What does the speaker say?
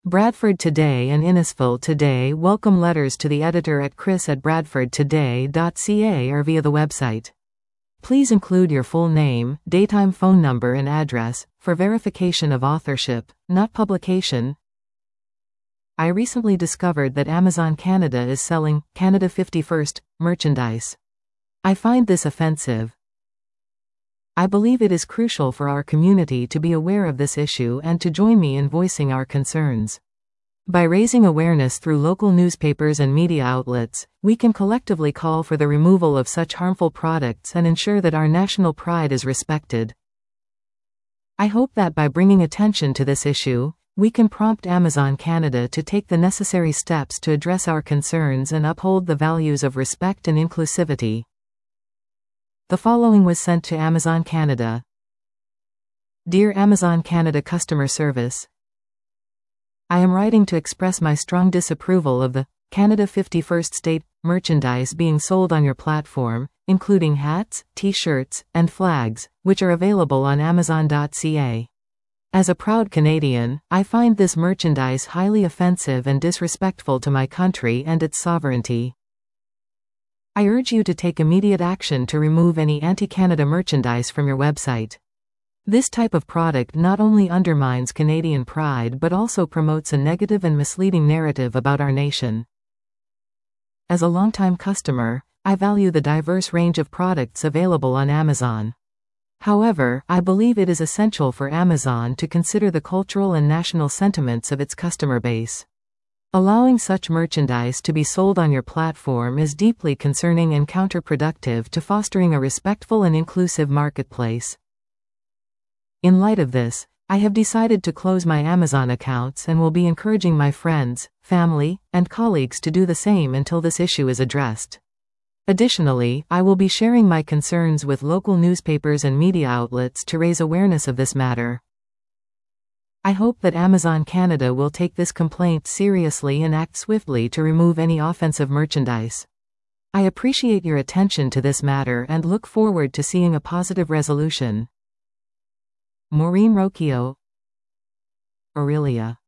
Bradford Today and Innisfil Today welcome letters to the editor at chris@bradfordtoday.ca or via the website. Please include your full name, daytime phone number and address, for verification of authorship, not publication. I recently discovered that Amazon Canada is selling Canada 51st merchandise. I find this offensive. I believe it is crucial for our community to be aware of this issue and to join me in voicing our concerns. By raising awareness through local newspapers and media outlets, we can collectively call for the removal of such harmful products and ensure that our national pride is respected. I hope that by bringing attention to this issue, we can prompt Amazon Canada to take the necessary steps to address our concerns and uphold the values of respect and inclusivity. The following was sent to Amazon Canada. Dear Amazon Canada Customer Service, I am writing to express my strong disapproval of the Canada 51st State merchandise being sold on your platform, including hats, t-shirts, and flags, which are available on Amazon.ca. As a proud Canadian, I find this merchandise highly offensive and disrespectful to my country and its sovereignty. I urge you to take immediate action to remove any anti-Canada merchandise from your website. This type of product not only undermines Canadian pride but also promotes a negative and misleading narrative about our nation. As a longtime customer, I value the diverse range of products available on Amazon. However, I believe it is essential for Amazon to consider the cultural and national sentiments of its customer base. Allowing such merchandise to be sold on your platform is deeply concerning and counterproductive to fostering a respectful and inclusive marketplace. In light of this, I have decided to close my Amazon accounts and will be encouraging my friends, family, and colleagues to do the same until this issue is addressed. Additionally, I will be sharing my concerns with local newspapers and media outlets to raise awareness of this matter. I hope that Amazon Canada will take this complaint seriously and act swiftly to remove any offensive merchandise. I appreciate your attention to this matter and look forward to seeing a positive resolution. Maureen Rocchio, Aurelia.